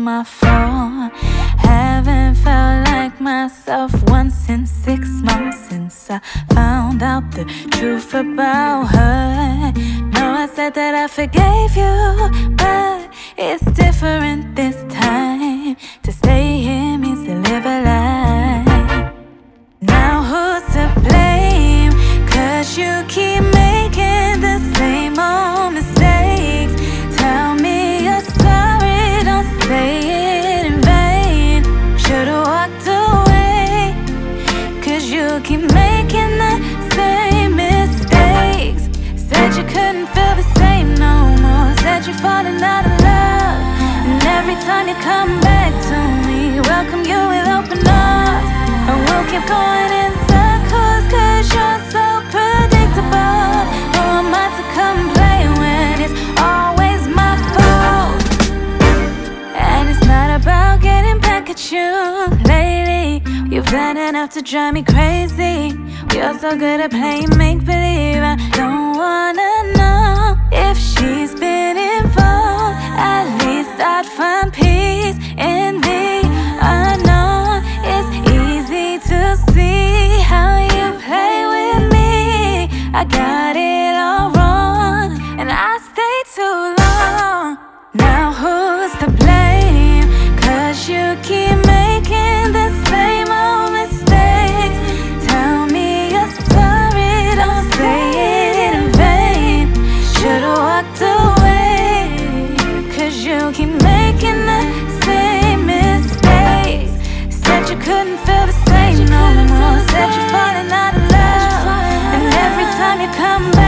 my fault. Haven't felt like myself once in 6 months since I found out the truth about her. No, I said that I forgave you, but it's different this time. To stay here means to live a lie. Now who's to blame? 'Cause you keep making the same old mistakes. Tell me you're sorry, don't say it in vain. Should've walked away, 'cause you keep making the same mistakes. Said you couldn't feel the same no more. Said you're falling out of love, and every time you come back to me, welcome you with open arms. And we'll keep going in circles, 'cause you're so predictable. Who am I to complain when it's always my fault? And it's not about getting back at you. Lately, you've done enough to drive me crazy. You're so good at playing make-believe. I don't wanna know if she's been involved. At least I'd find peace in the unknown. It's easy to see how you play with me. I got it all wrong, and I stayed too long. Now who's to blame? 'Cause you keep making the same old mistakes. Tell me you're sorry, don't say it in vain. Should've walked away, 'cause you keep making the same mistakes. Said you couldn't feel the same no more. Said you're falling out of love, and every time you come back